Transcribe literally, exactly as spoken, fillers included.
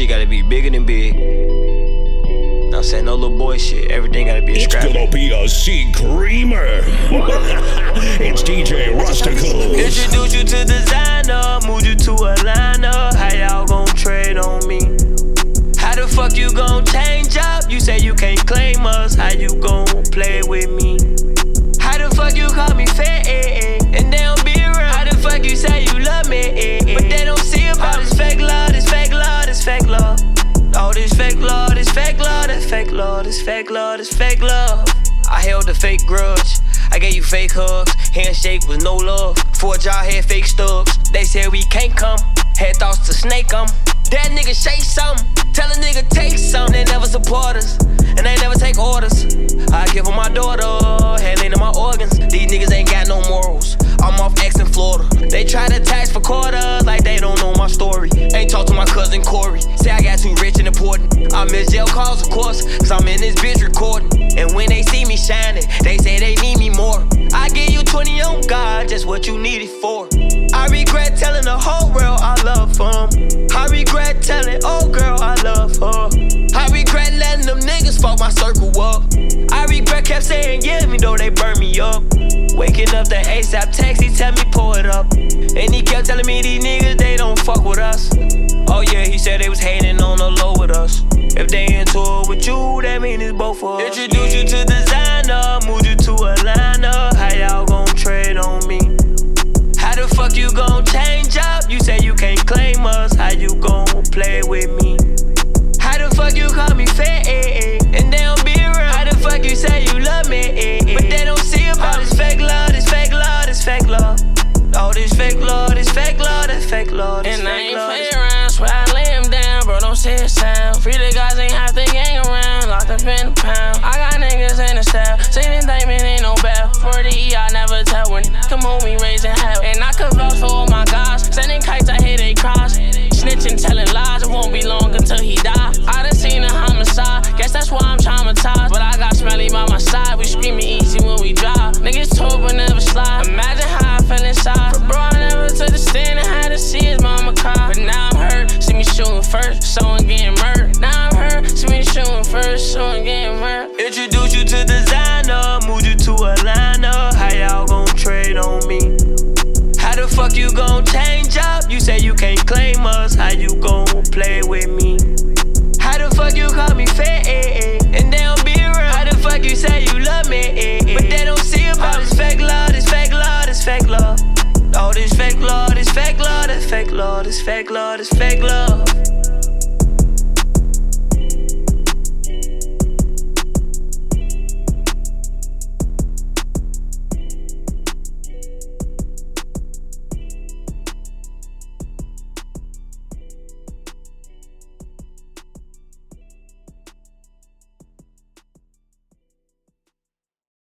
shit gotta be bigger than big. I'm saying no little boy shit. Everything gotta be a scrap. It's gonna be a C-Creamer. It's D J Rustical. Introduce you to designer, move you to Atlanta. How y'all gon' trade on me? How the fuck you gon' change up? You say you can't claim us. How you gon' play with me? How the fuck you call me fat and they don't be around? How the fuck you say you love me but they don't see about this fake love, this fake love, this fake love. All this fake love, this fake love, this fake love, this fake love, this fake love. I held a fake grudge. I gave you fake hugs. Handshake was no love. Forge y'all had fake stubs. They said we can't come. Had thoughts to snake 'em. That nigga shake something. Tell a nigga take something. They never support us. And they never take orders. I give them my daughter. Had lean in my organs. These niggas ain't got no morals. I'm off X in Florida. They try to tax for quarters like they don't know my story. Ain't talk to my cousin Corey. Say I got too rich and important. I miss jail calls, of course, cause I'm in this bitch recording. And when they see me shining, they say they need me more. I give you twenty on God, just what you need it for. I regret telling the whole world I love them. I regret telling old girl I love her. I regret letting them niggas fuck my circle up. I regret kept saying yeah me though they burn me up. Waking up the ASAP text, he tell me pull it up. And he kept telling me these niggas they don't fuck with us. Oh yeah, he said they was hating on the low with us. If they into it with you, that mean it's both of us. Introduce you to designer, move you to Atlanta. How y'all gon' trade on me? How the fuck you gon' change up? You say you can't claim us. How you gon' play with me? How the fuck you call me fat and they don't be around? How the fuck you say you love me but they don't see about this fake love, this fake love, this fake love. All this fake love, this fake love, this fake love, this and fake love. And I ain't play around, swear I lay him down, bro, don't say a sound. Free the guys ain't have to gang around, locked up in a pound. I got niggas in the style, say the indictment ain't no bail. For the E, I never tell when come home, we raising hell. And I could vouch for all my guys, sending kites, I hear they cross. Snitching, telling lies, it won't be long until he die. I done seen a homicide, guess that's why I'm traumatized. But I got Smelly by my side, we screaming easy when we drive. Niggas told but never slide, imagine how I feel inside. But bro, I never took the stand and had to see his mama cry. But now I'm hurt, see me shooting first, so I'm getting murdered. Now I'm hurt, see me shooting first, so I'm getting murdered. Introduce you to designer, move you to Atlanta. How y'all gon' trade on me? How the fuck you gon' change up? You say you can't claim us. How you gon' play with me? How the fuck you call me fat and they don't be around? How the fuck you say you love me but they don't see about this fake love, this fake love, this fake love. All this fake love, this fake love, this fake love, this fake love, this fake love.